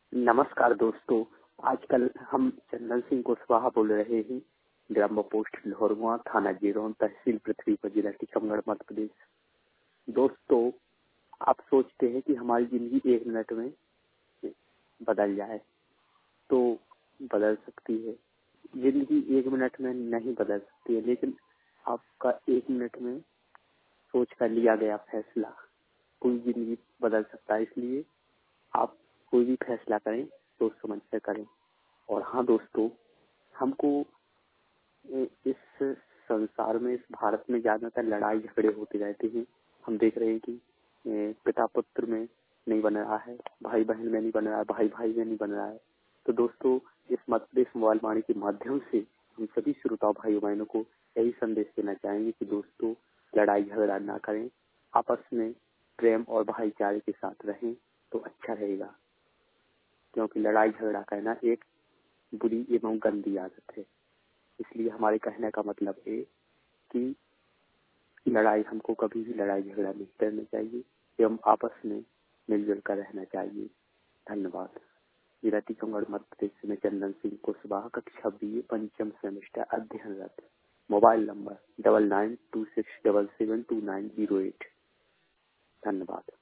नमस्कार दोस्तों। आजकल हम चंदन सिंह कुशवाहा बोल रहे हैं। ग्राम पोस्ट लोहरवा, थाना जीरोन, तहसील पृथ्वीपुर, जिला टीकमगढ़, मध्य प्रदेश। दोस्तों, आप सोचते हैं कि हमारी जिंदगी 1 मिनट में बदल जाए, तो बदल सकती है। जिंदगी 1 मिनट में नहीं बदल सकती है, लेकिन आपका 1 मिनट में सोच कर लिया गया फैसला पूरी जिंदगी बदल सकता है। इसलिए आप कोई भी फैसला करें सोच समझ कर करें। और हाँ दोस्तों, हमको इस संसार में, इस भारत में ज्यादातर लड़ाई झगड़े होते रहते हैं। हम देख रहे हैं कि पिता पुत्र में नहीं बन रहा है, भाई बहन में नहीं बन रहा है, भाई भाई में नहीं बन रहा है। तो दोस्तों, इस मध्य प्रदेश मोबाइल वाणी के माध्यम से हम सभी श्रोता भाई बहनों को यही संदेश देना चाहेंगे कि दोस्तों, लड़ाई झगड़ा ना करें, आपस में प्रेम और भाईचारे के साथ रहें तो अच्छा रहेगा। क्योंकि लड़ाई झगड़ा करना एक बुरी एवं गंदी आदत है। इसलिए हमारे कहने का मतलब है कि लड़ाई, हमको कभी भी लड़ाई झगड़ा नहीं करना चाहिए एवं आपस में मिलजुल कर रहना चाहिए। धन्यवाद। जिला टीकमगढ़, मध्य प्रदेश से मैं चंदन सिंह कुशवाहा, कक्षा BA, पंचम सेमेस्टर, अध्ययनरत। Mobile number 9926772908। धन्यवाद।